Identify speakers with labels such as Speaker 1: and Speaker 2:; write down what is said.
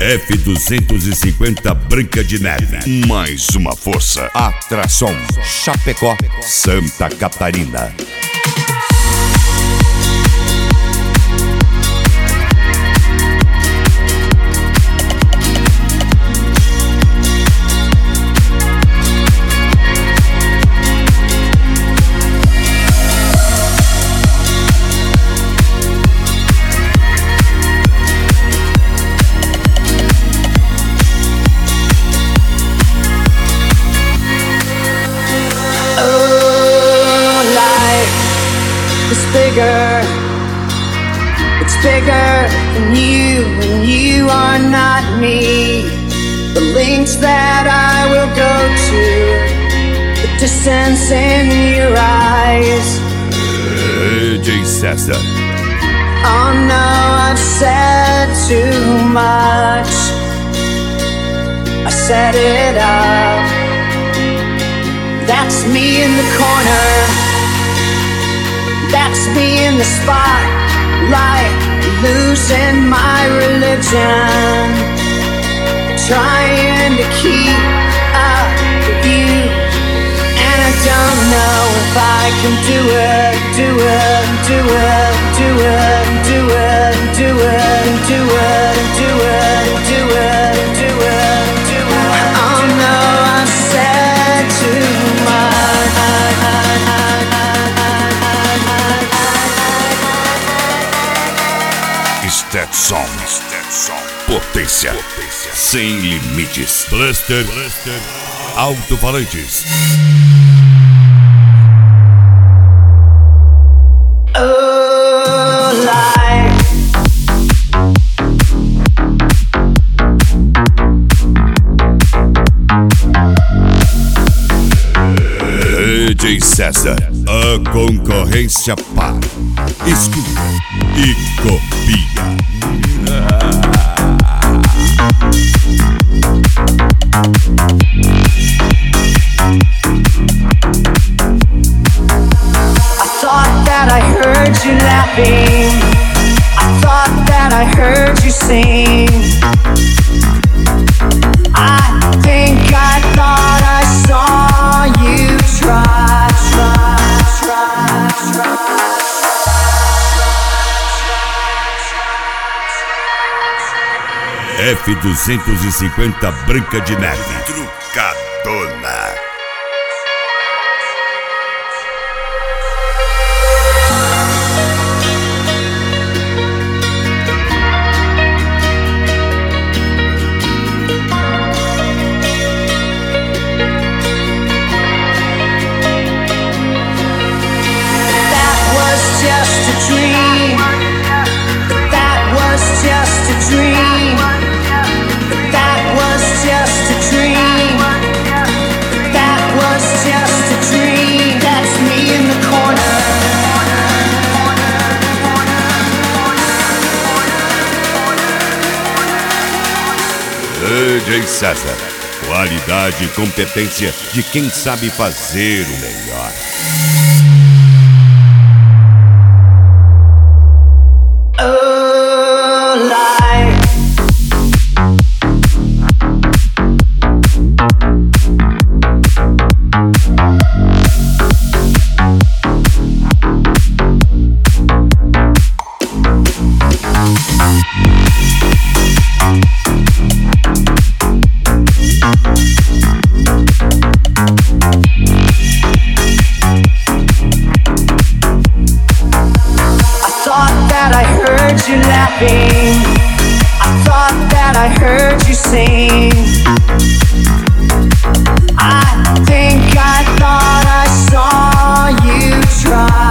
Speaker 1: F250 Branca de Neve. Mais uma força. Atração Chapecó, Santa Catarina.
Speaker 2: It's bigger than you, and you are not me. The lengths that I will go to, the distance in your eyes.
Speaker 1: AJ César.
Speaker 2: Oh no, I've said too much. I set it up. That's me in the corner. That's me in the spotlight, losing my religion, trying to keep up with you, and I don't know if I can do it, do it, do it, do it, do it, do it, do it, do it, do it, do it, do it. Oh no, I've said too much.
Speaker 1: Stetson. Potência sem limites. Blaster. Alto-falantes.
Speaker 2: Oh, life.
Speaker 1: AJ César. A concorrência para. Escuta e copia.
Speaker 2: I thought that I heard you laughing. I thought that I heard you sing. I think I thought I saw you try.
Speaker 1: F250 Branca de Neve. Trucadona.
Speaker 2: That was just a dream. That was just a dream. That was just a dream. That was just a dream. That's me in the corner.
Speaker 1: AJ César. Qualidade e competência de quem sabe fazer o melhor.
Speaker 2: Oh, life. You laughing. I thought that I heard you sing. I think I thought I saw you try.